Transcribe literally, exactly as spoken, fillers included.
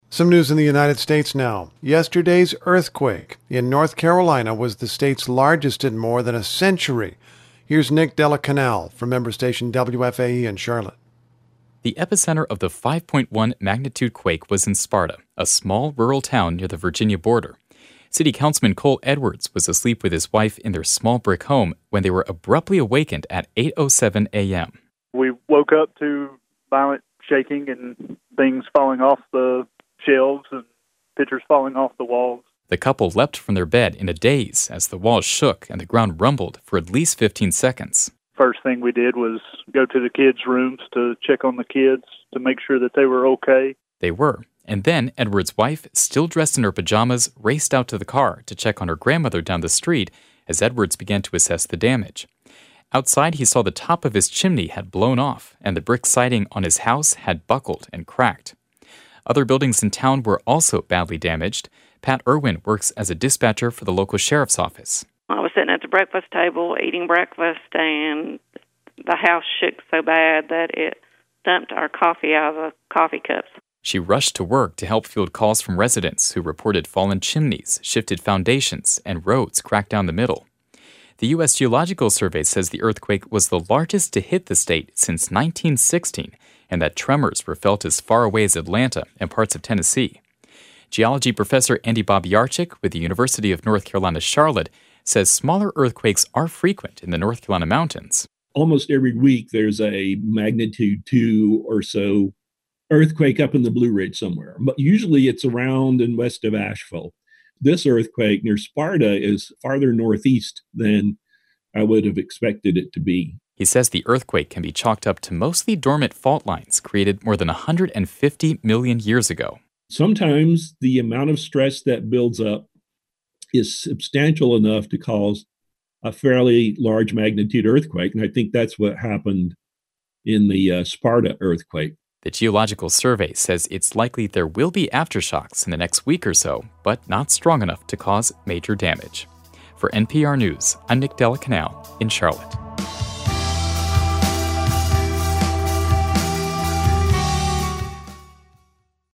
Some news in the United States now. Yesterday's earthquake in North Carolina was the state's largest in more than a century. Here's Nick Della Canal from member station W F A E in Charlotte. The epicenter of the five point one magnitude quake was in Sparta, a small rural town near the Virginia border. City Councilman Cole Edwards was asleep with his wife in their small brick home when they were abruptly awakened at eight oh seven a.m. We woke up to violent shaking and things falling off the shelves and pictures falling off the walls. The couple leapt from their bed in a daze as the walls shook and the ground rumbled for at least fifteen seconds. First thing we did was go to the kids' rooms to check on the kids to make sure that they were okay. They were. And then Edward's wife, still dressed in her pajamas, raced out to the car to check on her grandmother down the street as Edwards began to assess the damage. Outside, he saw the top of his chimney had blown off and the brick siding on his house had buckled and cracked. Other buildings in town were also badly damaged. Pat Irwin works as a dispatcher for the local sheriff's office. I was sitting at the breakfast table eating breakfast, and the house shook so bad that it dumped our coffee out of the coffee cups. She rushed to work to help field calls from residents who reported fallen chimneys, shifted foundations, and roads cracked down the middle. The U S Geological Survey says the earthquake was the largest to hit the state since nineteen sixteen, and that tremors were felt as far away as Atlanta and parts of Tennessee. Geology professor Andy Babiarczyk with the University of North Carolina, Charlotte, says smaller earthquakes are frequent in the North Carolina mountains. Almost every week there's a magnitude two or so earthquake up in the Blue Ridge somewhere, but usually it's around and west of Asheville. This earthquake near Sparta is farther northeast than I would have expected it to be. He says the earthquake can be chalked up to mostly dormant fault lines created more than one hundred fifty million years ago. Sometimes the amount of stress that builds up is substantial enough to cause a fairly large magnitude earthquake, and I think that's what happened in the uh, Sparta earthquake. The Geological Survey says it's likely there will be aftershocks in the next week or so, but not strong enough to cause major damage. For N P R News, I'm Nick Della Canal in Charlotte.